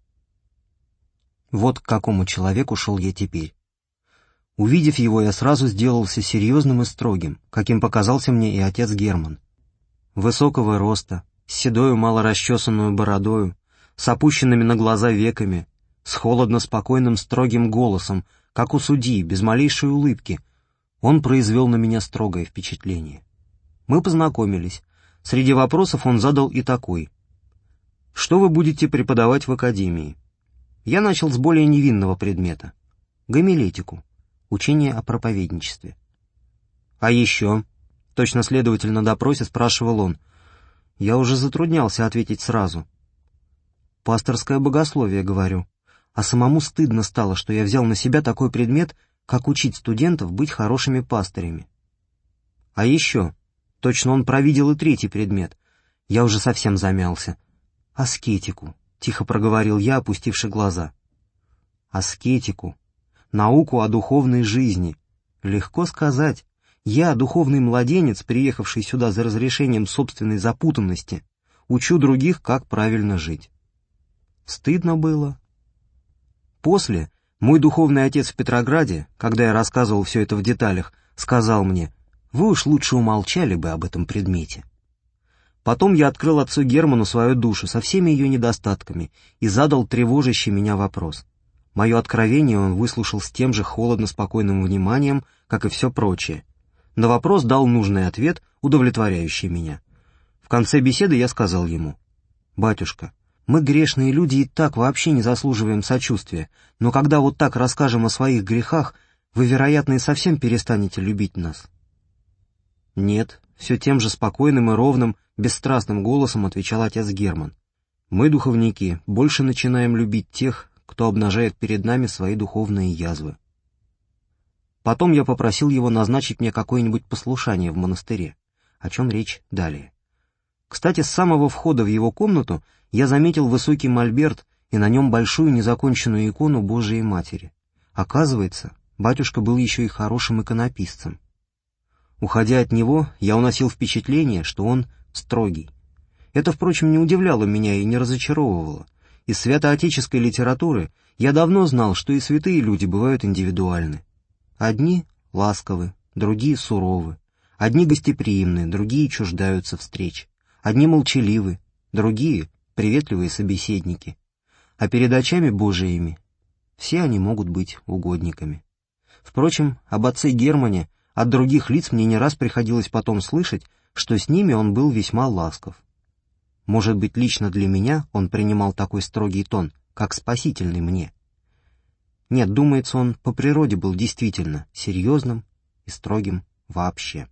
Вот к какому человеку шел я теперь. Увидев его, я сразу сделался серьезным и строгим, каким показался мне и отец Герман. Высокого роста, с седою малорасчесанную бородою, с опущенными на глаза веками, с холодно-спокойным строгим голосом, как у судьи, без малейшей улыбки, он произвел на меня строгое впечатление. Мы познакомились. Среди вопросов он задал и такой: «Что вы будете преподавать в академии?» Я начал с более невинного предмета — гомилетику, учение о проповедничестве. «А еще?» — точно следователь на допросе спрашивал он. Я уже затруднялся ответить сразу. «Пасторское богословие, — говорю, — а самому стыдно стало, что я взял на себя такой предмет, как учить студентов быть хорошими пастырями». «А еще?» — точно он провидел и третий предмет. Я уже совсем замялся. «Аскетику», — тихо проговорил я, опустивши глаза. «Аскетику. Науку о духовной жизни. Легко сказать. Я, духовный младенец, приехавший сюда за разрешением собственной запутанности, учу других, как правильно жить». Стыдно было. После мой духовный отец в Петрограде, когда я рассказывал все это в деталях, сказал мне: «Вы уж лучше умолчали бы об этом предмете». Потом я открыл отцу Герману свою душу со всеми ее недостатками и задал тревожащий меня вопрос. Мое откровение он выслушал с тем же холодно-спокойным вниманием, как и все прочее. На вопрос дал нужный ответ, удовлетворяющий меня. В конце беседы я сказал ему: «Батюшка, мы, грешные люди, и так вообще не заслуживаем сочувствия, но когда вот так расскажем о своих грехах, вы, вероятно, и совсем перестанете любить нас». «Нет», — все тем же спокойным и ровным, бесстрастным голосом отвечал отец Герман. «Мы, духовники, больше начинаем любить тех, кто обнажает перед нами свои духовные язвы». Потом я попросил его назначить мне какое-нибудь послушание в монастыре, о чем речь далее. Кстати, с самого входа в его комнату я заметил высокий мольберт и на нем большую незаконченную икону Божией Матери. Оказывается, батюшка был еще и хорошим иконописцем. Уходя от него, я уносил впечатление, что он строгий. Это, впрочем, не удивляло меня и не разочаровывало. Из святоотеческой литературы я давно знал, что и святые люди бывают индивидуальны. Одни ласковы, другие суровы, одни гостеприимны, другие чуждаются встреч, одни молчаливы, другие приветливые собеседники. А перед очами Божиими все они могут быть угодниками. Впрочем, об отце Германе от других лиц мне не раз приходилось потом слышать, что с ними он был весьма ласков. Может быть, лично для меня он принимал такой строгий тон, как спасительный мне. Нет, думается, он по природе был действительно серьезным и строгим вообще.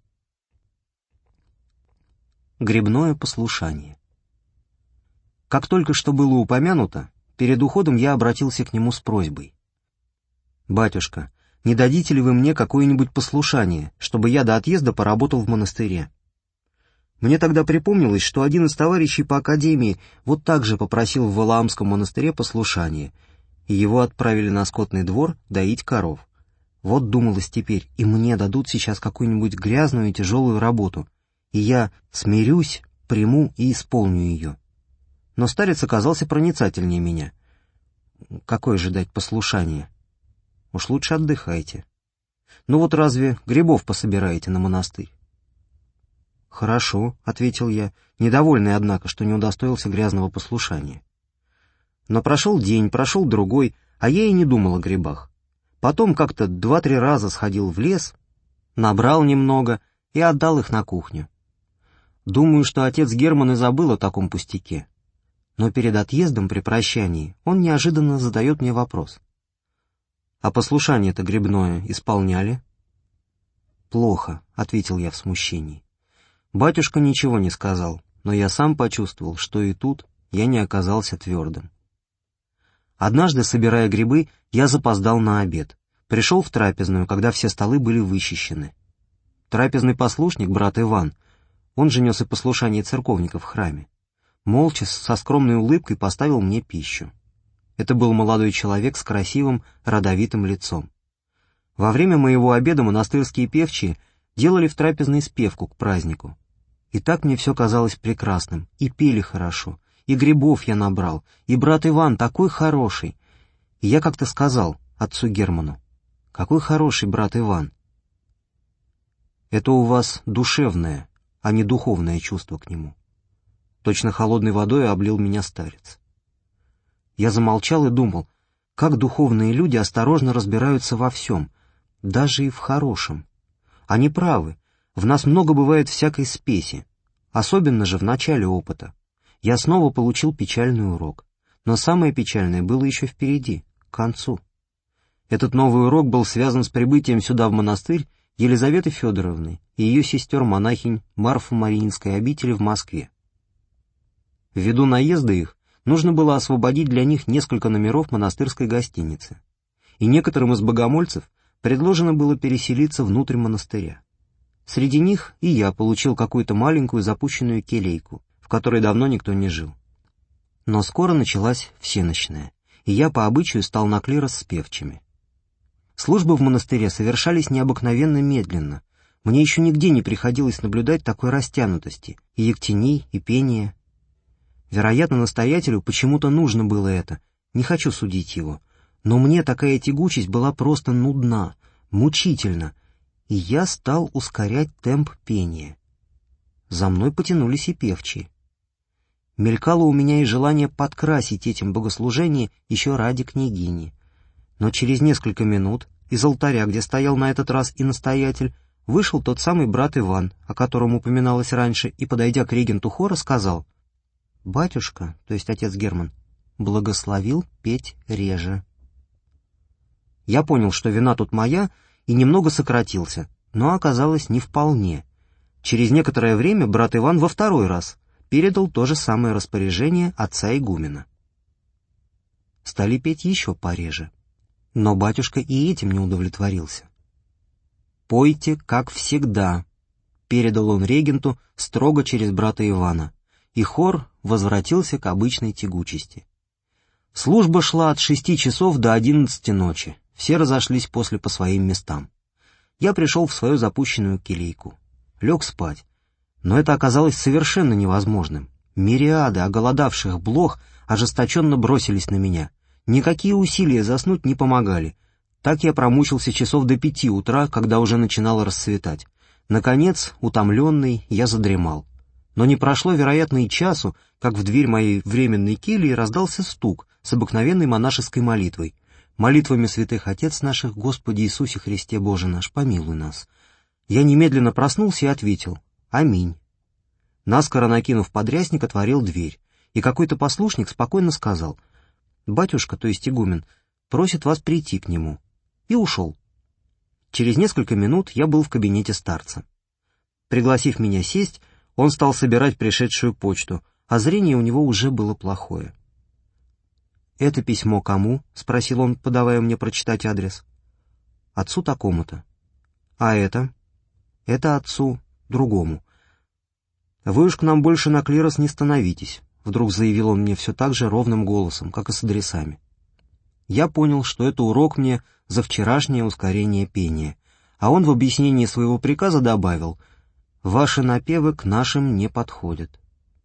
Гребное послушание. Как только что было упомянуто, перед уходом я обратился к нему с просьбой: «Батюшка, не дадите ли вы мне какое-нибудь послушание, чтобы я до отъезда поработал в монастыре?» Мне тогда припомнилось, что один из товарищей по академии вот так же попросил в Валаамском монастыре послушание, и его отправили на скотный двор доить коров. Вот думалось теперь, и мне дадут сейчас какую-нибудь грязную и тяжелую работу, и я смирюсь, приму и исполню ее. Но старец оказался проницательнее меня. Какое же дать послушание? Уж лучше отдыхайте. Ну вот разве грибов пособираете на монастырь? «Хорошо», — ответил я, недовольный, однако, что не удостоился грязного послушания. Но прошел день, прошел другой, а я и не думал о грибах. Потом как-то два-три раза сходил в лес, набрал немного и отдал их на кухню. Думаю, что отец Герман и забыл о таком пустяке. Но перед отъездом при прощании он неожиданно задает мне вопрос: «А послушание-то грибное исполняли?» «Плохо», — ответил я в смущении. Батюшка ничего не сказал, но я сам почувствовал, что и тут я не оказался твердым. Однажды, собирая грибы, я запоздал на обед. Пришел в трапезную, когда все столы были вычищены. Трапезный послушник, брат Иван, он же нес и послушание церковника в храме, молча, со скромной улыбкой поставил мне пищу. Это был молодой человек с красивым, родовитым лицом. Во время моего обеда монастырские певчие делали в трапезной спевку к празднику. И так мне все казалось прекрасным, и пели хорошо, и грибов я набрал, и брат Иван такой хороший. И я как-то сказал отцу Герману: «Какой хороший брат Иван!» Это у вас душевное, а не духовное чувство к нему. Точно холодной водой облил меня старец. Я замолчал и думал, как духовные люди осторожно разбираются во всем, даже и в хорошем. Они правы, в нас много бывает всякой спеси, особенно же в начале опыта. Я снова получил печальный урок, но самое печальное было еще впереди, к концу. Этот новый урок был связан с прибытием сюда в монастырь Елизаветы Федоровны и ее сестер-монахинь Марфо-Мариинской обители в Москве. Ввиду наезда их нужно было освободить для них несколько номеров монастырской гостиницы, и некоторым из богомольцев предложено было переселиться внутрь монастыря. Среди них и я получил какую-то маленькую запущенную келейку, в которой давно никто не жил. Но скоро началась всенощная, и я по обычаю стал на клирос с певчими. Службы в монастыре совершались необыкновенно медленно. Мне еще нигде не приходилось наблюдать такой растянутости, и ектеней, и пения. Вероятно, настоятелю почему-то нужно было это, не хочу судить его, но мне такая тягучесть была просто нудна, мучительна, и я стал ускорять темп пения. За мной потянулись и певчие. Мелькало у меня и желание подкрасить этим богослужение еще ради княгини. Но через несколько минут из алтаря, где стоял на этот раз и настоятель, вышел тот самый брат Иван, о котором упоминалось раньше, и, подойдя к регенту хора, сказал: «Батюшка, то есть отец Герман, благословил петь реже». Я понял, что вина тут моя, и немного сократился, но оказалось не вполне. Через некоторое время брат Иван во второй раз передал то же самое распоряжение отца игумена. Стали петь еще пореже. Но батюшка и этим не удовлетворился. «Пойте, как всегда», — передал он регенту строго через брата Ивана, и хор возвратился к обычной тягучести. Служба шла от шести часов до одиннадцати ночи, все разошлись после по своим местам. Я пришел в свою запущенную келейку, лег спать, но это оказалось совершенно невозможным. Мириады оголодавших блох ожесточенно бросились на меня. Никакие усилия заснуть не помогали. Так я промучился часов до пяти утра, когда уже начинало рассветать. Наконец, утомленный, я задремал. Но не прошло, вероятно, и часу, как в дверь моей временной кельи раздался стук с обыкновенной монашеской молитвой. «Молитвами святых отец наших, Господи Иисусе Христе Боже наш, помилуй нас». Я немедленно проснулся и ответил: «Аминь». Наскоро накинув подрясник, отворил дверь, и какой-то послушник спокойно сказал: «Батюшка, то есть игумен, просит вас прийти к нему», и ушел. Через несколько минут я был в кабинете старца. Пригласив меня сесть, он стал собирать пришедшую почту, а зрение у него уже было плохое. «Это письмо кому?» — спросил он, подавая мне прочитать адрес. «Отцу такому-то». «А это?» «Это отцу другому». «Вы уж к нам больше на клирос не становитесь», — вдруг заявил он мне все так же ровным голосом, как и с адресами. Я понял, что это урок мне за вчерашнее ускорение пения, а он в объяснении своего приказа добавил: «Ваши напевы к нашим не подходят».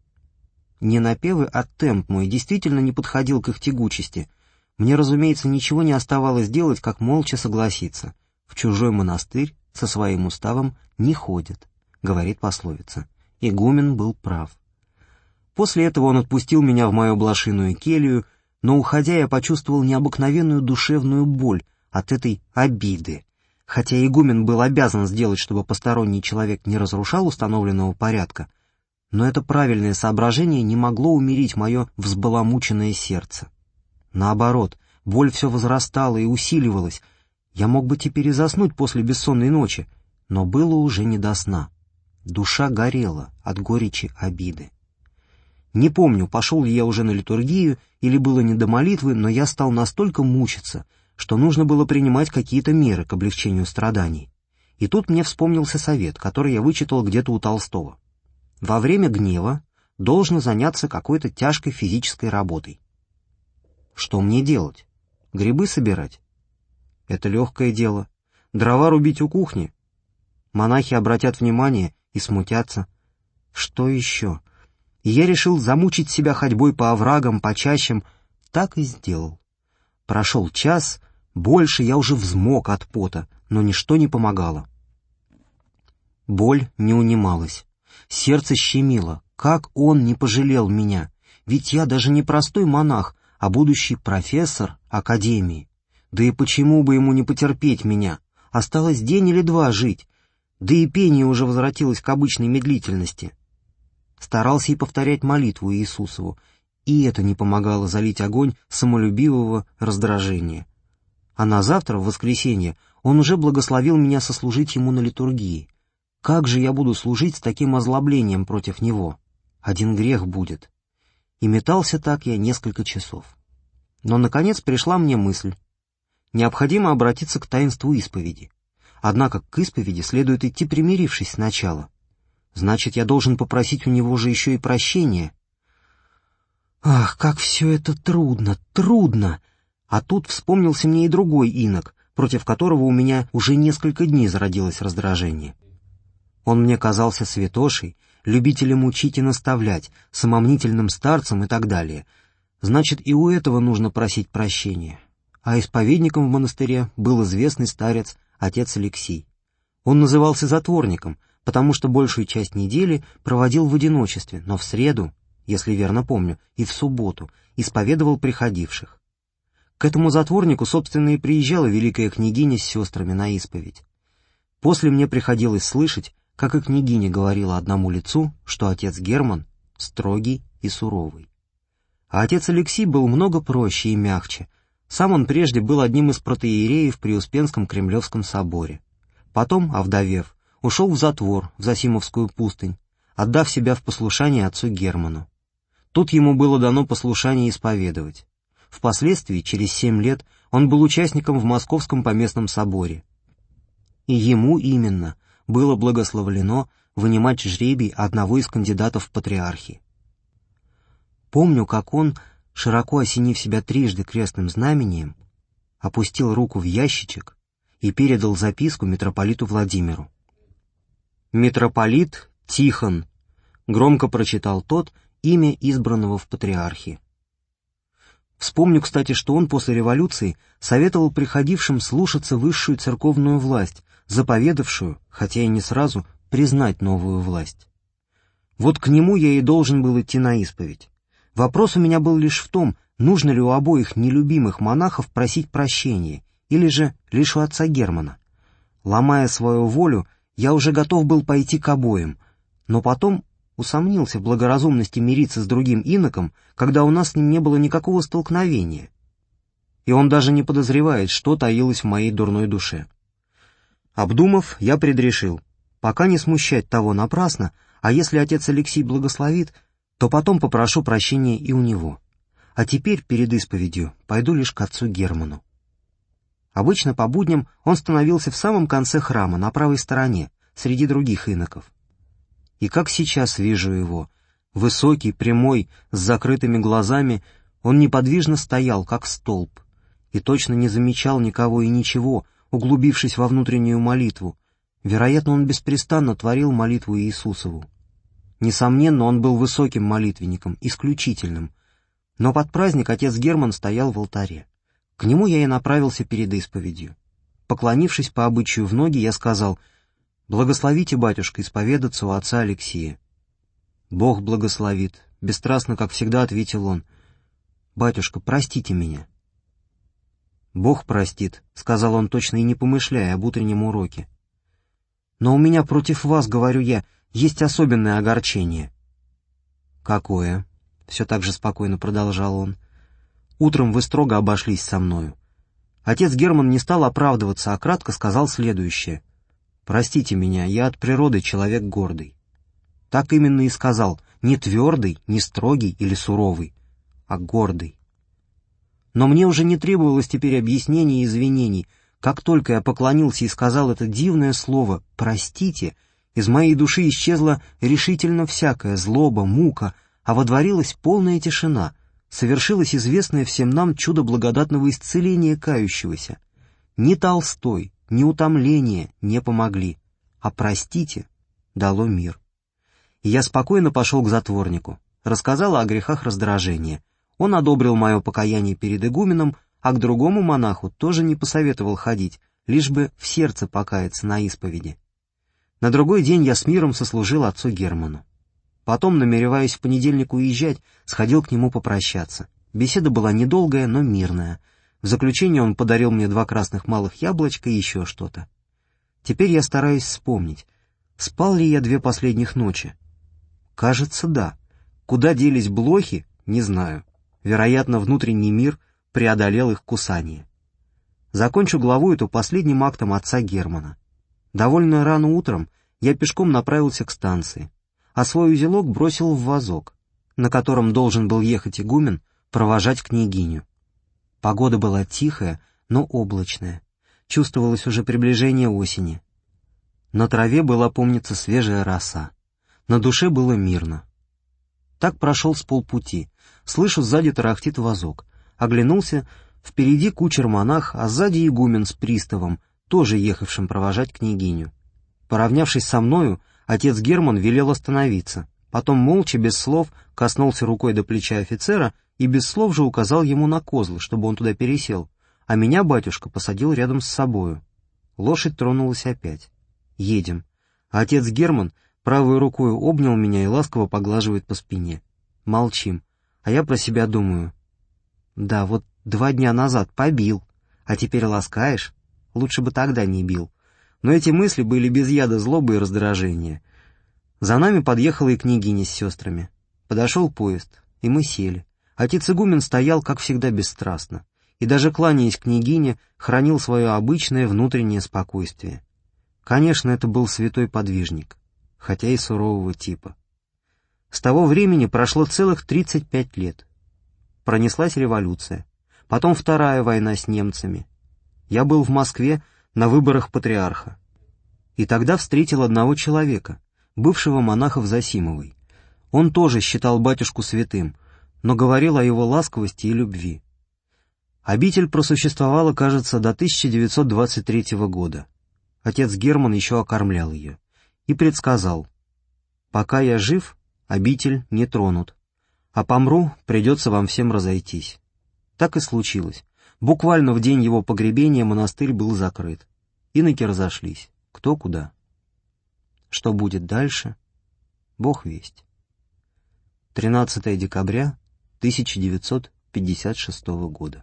Не напевы, а темп мой действительно не подходил к их тягучести. Мне, разумеется, ничего не оставалось делать, как молча согласиться. В чужой монастырь со своим уставом не ходят, говорит пословица. Игумен был прав. После этого он отпустил меня в мою блошиную келью, но, уходя, я почувствовал необыкновенную душевную боль от этой обиды. Хотя игумен был обязан сделать, чтобы посторонний человек не разрушал установленного порядка, но это правильное соображение не могло умерить мое взбаламученное сердце. Наоборот, боль все возрастала и усиливалась. Я мог бы теперь и заснуть после бессонной ночи, но было уже не до сна. Душа горела от горечи обиды. Не помню, пошел ли я уже на литургию или было не до молитвы, но я стал настолько мучиться, что нужно было принимать какие-то меры к облегчению страданий. И тут мне вспомнился совет, который я вычитал где-то у Толстого. Во время гнева должно заняться какой-то тяжкой физической работой. Что мне делать? Грибы собирать? Это легкое дело. Дрова рубить у кухни? Монахи обратят внимание и смутятся. Что еще? И я решил замучить себя ходьбой по оврагам, по чащам. Так и сделал. Прошел час, больше я уже взмок от пота, но ничто не помогало. Боль не унималась. Сердце щемило. Как он не пожалел меня? Ведь я даже не простой монах, а будущий профессор академии. Да и почему бы ему не потерпеть меня? Осталось день или два жить. Да и пение уже возвратилось к обычной медлительности. Старался и повторять молитву Иисусову, и это не помогало залить огонь самолюбивого раздражения. А на завтра, в воскресенье, он уже благословил меня сослужить ему на литургии. Как же я буду служить с таким озлоблением против него? Один грех будет. И метался так я несколько часов. Но, наконец, пришла мне мысль. Необходимо обратиться к таинству исповеди. Однако к исповеди следует идти, примирившись сначала. Значит, я должен попросить у него же еще и прощения. Ах, как все это трудно, трудно! А тут вспомнился мне и другой инок, против которого у меня уже несколько дней зародилось раздражение. Он мне казался святошей, любителем учить и наставлять, самомнительным старцем и так далее. Значит, и у этого нужно просить прощения. А исповедником в монастыре был известный старец, отец Алексий. Он назывался затворником, потому что большую часть недели проводил в одиночестве, но в среду, если верно помню, и в субботу исповедовал приходивших. К этому затворнику, собственно, и приезжала великая княгиня с сестрами на исповедь. После мне приходилось слышать, как и княгиня говорила одному лицу, что отец Герман строгий и суровый. А отец Алексий был много проще и мягче. Сам он прежде был одним из протоиереев при Успенском Кремлевском соборе. Потом, овдовев, ушел в затвор, в Зосимовскую пустынь, отдав себя в послушание отцу Герману. Тут ему было дано послушание исповедовать. Впоследствии, через семь лет, он был участником в Московском поместном соборе. И ему именно было благословлено вынимать жребий одного из кандидатов в патриархи. Помню, как он, широко осенив себя трижды крестным знамением, опустил руку в ящичек и передал записку митрополиту Владимиру. «Митрополит Тихон», — громко прочитал тот имя избранного в патриархи. Вспомню, кстати, что он после революции советовал приходившим слушаться высшую церковную власть, заповедавшую, хотя и не сразу, признать новую власть. Вот к нему я и должен был идти на исповедь. Вопрос у меня был лишь в том, нужно ли у обоих нелюбимых монахов просить прощения, или же лишь у отца Германа. Ломая свою волю, я уже готов был пойти к обоим, но потом усомнился в благоразумности мириться с другим иноком, когда у нас с ним не было никакого столкновения. И он даже не подозревает, что таилось в моей дурной душе. Обдумав, я предрешил, пока не смущать того напрасно, а если отец Алексий благословит, то потом попрошу прощения и у него. А теперь, перед исповедью, пойду лишь к отцу Герману. Обычно по будням он становился в самом конце храма, на правой стороне, среди других иноков. И как сейчас вижу его, высокий, прямой, с закрытыми глазами, он неподвижно стоял, как столб, и точно не замечал никого и ничего, углубившись во внутреннюю молитву. Вероятно, он беспрестанно творил молитву Иисусову. Несомненно, он был высоким молитвенником, исключительным. Но под праздник отец Герман стоял в алтаре. К нему я и направился перед исповедью. Поклонившись по обычаю в ноги, я сказал: «Благословите, батюшка, исповедаться у отца Алексия». «Бог благословит», — бесстрастно, как всегда, ответил он. «Батюшка, простите меня». «Бог простит», — сказал он, точно и не помышляя об утреннем уроке. «Но у меня против вас, говорю я, есть особенное огорчение». «Какое?» — все так же спокойно продолжал он. «Утром вы строго обошлись со мною». Отец Герман не стал оправдываться, а кратко сказал следующее: «Простите меня, я от природы человек гордый». Так именно и сказал, не твердый, не строгий или суровый, а гордый. Но мне уже не требовалось теперь объяснений и извинений. Как только я поклонился и сказал это дивное слово «простите», из моей души исчезла решительно всякая злоба, мука, а водворилась полная тишина, совершилось известное всем нам чудо благодатного исцеления кающегося. Ни Толстой, ни утомление не помогли, а «простите» дало мир. И я спокойно пошел к затворнику, рассказал о грехах раздражения. Он одобрил мое покаяние перед игуменом, а к другому монаху тоже не посоветовал ходить, лишь бы в сердце покаяться на исповеди. На другой день я с миром сослужил отцу Герману. Потом, намереваясь в понедельник уезжать, сходил к нему попрощаться. Беседа была недолгая, но мирная. В заключение он подарил мне два красных малых яблочка и еще что-то. Теперь я стараюсь вспомнить, спал ли я две последних ночи. Кажется, да. Куда делись блохи, не знаю. Вероятно, внутренний мир преодолел их кусание. Закончу главу эту последним актом отца Германа. Довольно рано утром я пешком направился к станции, а свой узелок бросил в вазок, на котором должен был ехать игумен провожать княгиню. Погода была тихая, но облачная. Чувствовалось уже приближение осени. На траве была, помнится, свежая роса. На душе было мирно. Так прошел с полпути. Слышу, сзади тарахтит вазок. Оглянулся, впереди кучер-монах, а сзади игумен с приставом, тоже ехавшим провожать княгиню. Поравнявшись со мною, отец Герман велел остановиться. Потом молча, без слов, коснулся рукой до плеча офицера и без слов же указал ему на козлы, чтобы он туда пересел, а меня батюшка посадил рядом с собою. Лошадь тронулась опять. Едем. А отец Герман правой рукой обнял меня и ласково поглаживает по спине. Молчим. А я про себя думаю. Да, вот два дня назад побил, а теперь ласкаешь? Лучше бы тогда не бил. Но эти мысли были без яда злобы и раздражения. За нами подъехала и княгиня с сестрами. Подошел поезд, и мы сели. Отец игумен стоял, как всегда, бесстрастно, и даже кланяясь княгине, хранил свое обычное внутреннее спокойствие. Конечно, это был святой подвижник, хотя и сурового типа. С того времени прошло целых тридцать пять лет. Пронеслась революция, потом вторая война с немцами. Я был в Москве на выборах патриарха. И тогда встретил одного человека, бывшего монаха в Зосимовой. Он тоже считал батюшку святым, но говорил о его ласковости и любви. Обитель просуществовала, кажется, до тысяча девятьсот двадцать третьего года. Отец Герман еще окормлял ее и предсказал: «Пока я жив, обитель не тронут, а помру, придется вам всем разойтись». Так и случилось. Буквально в день его погребения монастырь был закрыт. Иноки разошлись, кто куда. Что будет дальше, Бог весть. тринадцатое декабря тысяча девятьсот пятьдесят шестого года.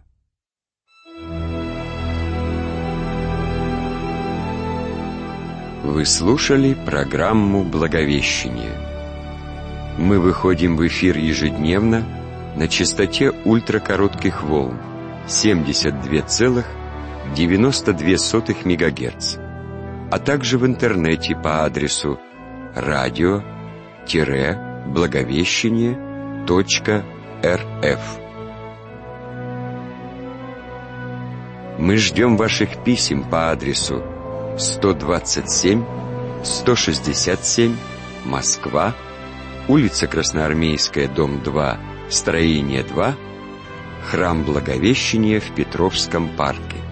Вы слушали программу «Благовещение». Мы выходим в эфир ежедневно на частоте ультракоротких волн семьдесят два целых девяносто две сотых мегагерц, а также в интернете по адресу радио благовещение точка эр эф. Мы ждем ваших писем по адресу сто двадцать семь сто шестьдесят семь, Москва, улица Красноармейская, дом два, строение два, Храм Благовещения в Петровском парке.